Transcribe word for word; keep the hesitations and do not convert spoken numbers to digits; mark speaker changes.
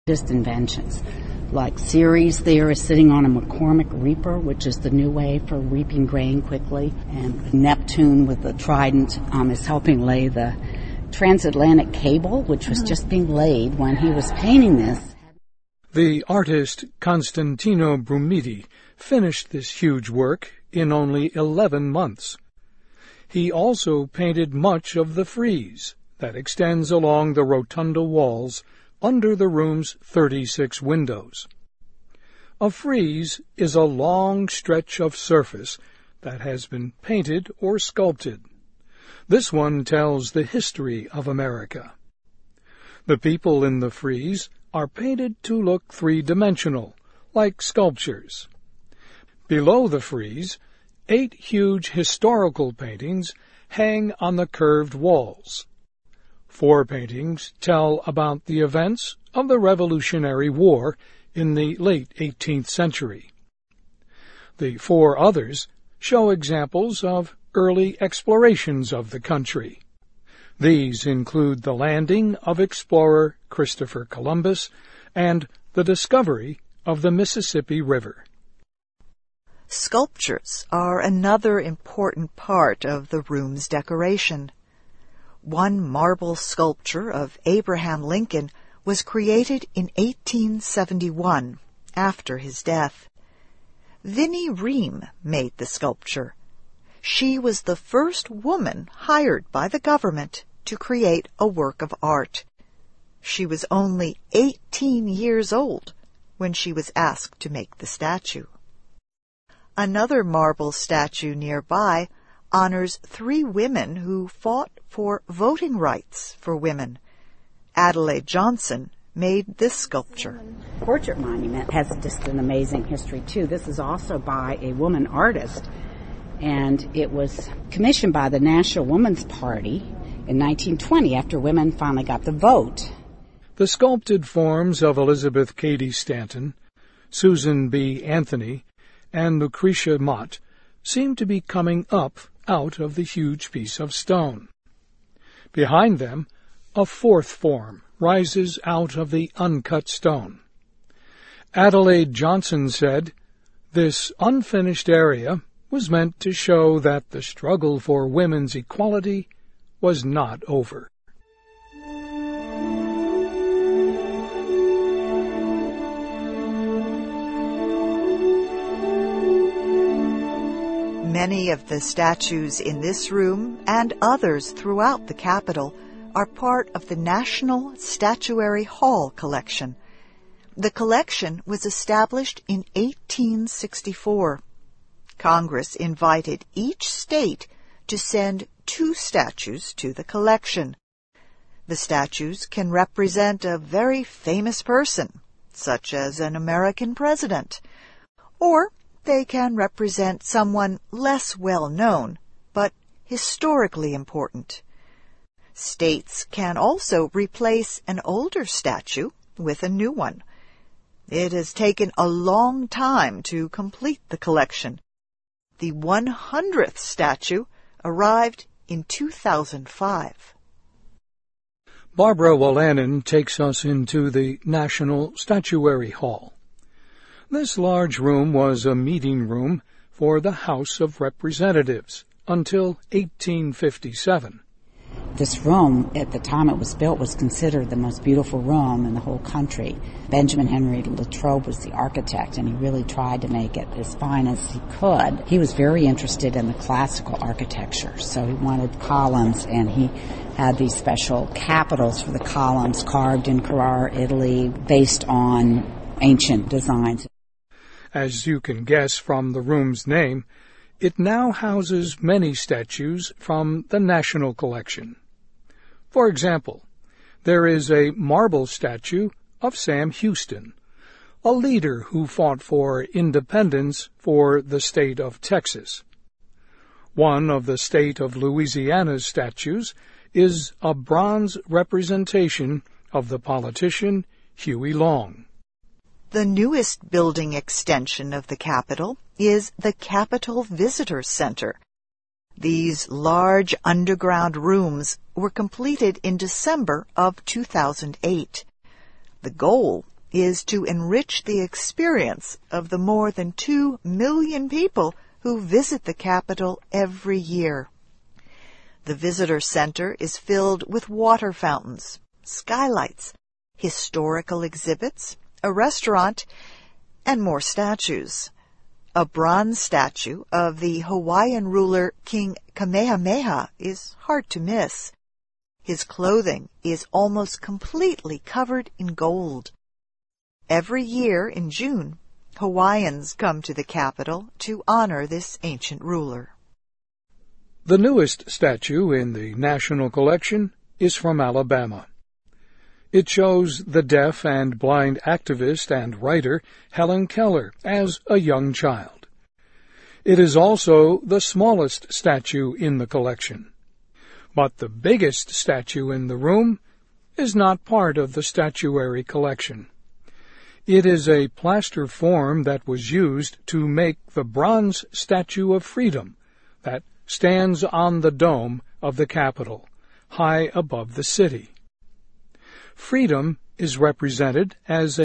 Speaker 1: Just inventions. Like Ceres there is sitting on a McCormick reaper, which is the new way for reaping grain quickly. And Neptune with the trident um, is helping lay the transatlantic cable, which was just being laid when he was painting this.
Speaker 2: The artist Constantino Brumidi finished this huge work in only eleven months. He also painted much of the frieze that extends along the rotunda walls under the room's thirty-six windows. A frieze is a long stretch of surface that has been painted or sculpted. This one tells the history of America. The people in the frieze are painted to look three-dimensional, like sculptures. Below the frieze, eight huge historical paintings hang on the curved walls. Four paintings tell about the events of the Revolutionary War in the late eighteenth century. The four others show examples of early explorations of the country. These include the landing of explorer Christopher Columbus and the discovery of the Mississippi River.
Speaker 3: Sculptures are another important part of the room's decoration. One marble sculpture of Abraham Lincoln was created in eighteen seventy-one, after his death. Vinnie Ream made the sculpture. She was the first woman hired by the government to create a work of art. She was only eighteen years old when she was asked to make the statue. Another marble statue nearby honors three women who fought for voting rights for women. Adelaide Johnson made this sculpture.
Speaker 1: Portrait monument has just an amazing history, too. This is also by a woman artist, and it was commissioned by the National Woman's Party in nineteen twenty after women finally got the vote.
Speaker 2: The sculpted forms of Elizabeth Cady Stanton, Susan B. Anthony, and Lucretia Mott seem to be coming up out of the huge piece of stone. Behind them, a fourth form rises out of the uncut stone. Adelaide Johnson said, "This unfinished area was meant to show that the struggle for women's equality was not over."
Speaker 3: Many of the statues in this room and others throughout the Capitol are part of the National Statuary Hall collection. The collection was established in eighteen sixty-four. Congress invited each state to send two statues to the collection. The statues can represent a very famous person, such as an American president, or they can represent someone less well known, but historically important. States can also replace an older statue with a new one. It has taken a long time to complete the collection. The one hundredth statue arrived in two thousand five.
Speaker 2: Barbara Wolanin takes us into the National Statuary Hall. This large room was a meeting room for the House of Representatives until eighteen fifty-seven.
Speaker 1: This room, at the time it was built, was considered the most beautiful room in the whole country. Benjamin Henry Latrobe was the architect, and he really tried to make it as fine as he could. He was very interested in the classical architecture, so he wanted columns, and he had these special capitals for the columns carved in Carrara, Italy, based on ancient designs.
Speaker 2: As you can guess from the room's name, it now houses many statues from the National Collection. For example, there is a marble statue of Sam Houston, a leader who fought for independence for the state of Texas. One of the state of Louisiana's statues is a bronze representation of the politician Huey Long.
Speaker 3: The newest building extension of the Capitol is the Capitol Visitor Center. These large underground rooms were completed in December of two thousand eight. The goal is to enrich the experience of the more than two million people who visit the Capitol every year. The visitor center is filled with water fountains, skylights, historical exhibits, a restaurant, and more statues. A bronze statue of the Hawaiian ruler King Kamehameha is hard to miss. His clothing is almost completely covered in gold. Every year in June, Hawaiians come to the Capitol to honor this ancient ruler.
Speaker 2: The newest statue in the National Collection is from Alabama. It shows the deaf and blind activist and writer Helen Keller as a young child. It is also the smallest statue in the collection. But the biggest statue in the room is not part of the statuary collection. It is a plaster form that was used to make the bronze Statue of Freedom that stands on the dome of the Capitol, high above the city. Freedom is represented as